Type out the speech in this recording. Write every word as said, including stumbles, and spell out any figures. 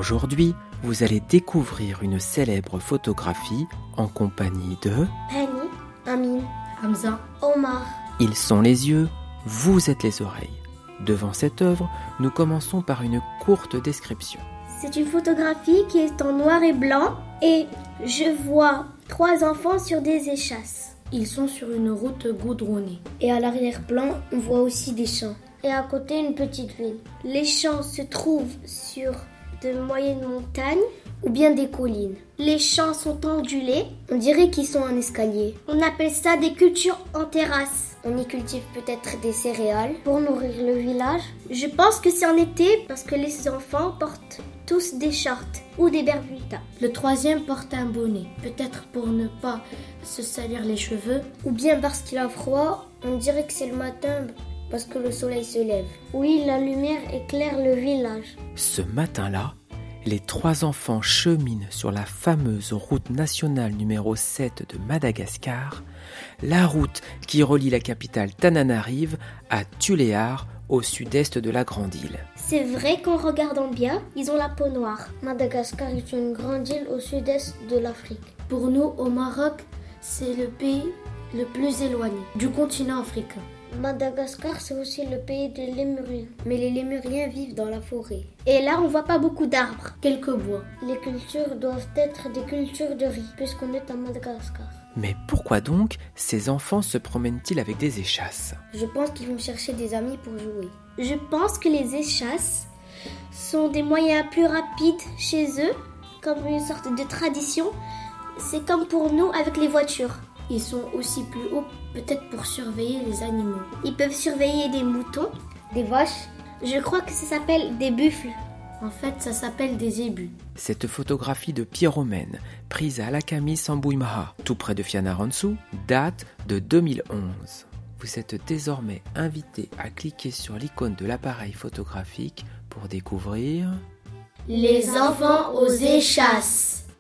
Aujourd'hui, vous allez découvrir une célèbre photographie en compagnie de Hani, Amin, Hamza, Omar. Ils sont les yeux, vous êtes les oreilles. Devant cette œuvre, nous commençons par une courte description. C'est une photographie qui est en noir et blanc et je vois trois enfants sur des échasses. ils sont sur une route goudronnée. Et à l'arrière-plan, on voit aussi des champs. Et à côté, une petite ville. Les champs se trouvent sur de moyennes montagnes ou bien des collines. Les champs sont ondulés, on dirait qu'ils sont en escalier. On appelle ça des cultures en terrasse. On y cultive peut-être des céréales pour nourrir le village. Je pense que c'est en été parce que les enfants portent tous des shorts ou des bermudas. Le troisième porte un bonnet, peut-être pour ne pas se salir les cheveux. Ou bien parce qu'il a froid, on dirait que c'est le matin parce que le soleil se lève. Oui, la lumière éclaire le village. Ce matin-là, les trois enfants cheminent sur la fameuse route nationale numéro sept de Madagascar, la route qui relie la capitale Tananarive à Tuléar, au sud-est de la grande île. C'est vrai qu'en regardant bien, ils ont la peau noire. Madagascar est une grande île au sud-est de l'Afrique. Pour nous, au Maroc, c'est le pays le plus éloigné du continent africain. Madagascar, c'est aussi le pays des Lémuriens. Mais les Lémuriens vivent dans la forêt. Et là, on voit pas beaucoup d'arbres. Quelques bois. Les cultures doivent être des cultures de riz, puisqu'on est à Madagascar. Mais pourquoi donc ces enfants se promènent-ils avec des échasses ? Je pense qu'ils vont chercher des amis pour jouer. Je pense que les échasses sont des moyens plus rapides chez eux, comme une sorte de tradition. C'est comme pour nous avec les voitures. Ils sont aussi plus hauts, peut-être pour surveiller les animaux. Ils peuvent surveiller des moutons, des vaches. Je crois que ça s'appelle des buffles. En fait, ça s'appelle des zébus. Cette photographie de Pyromène, prise à Alakami Sambuimaha, tout près de Fianarantsoa, date de deux mille onze. Vous êtes désormais invité à cliquer sur l'icône de l'appareil photographique pour découvrir Les enfants aux échasses.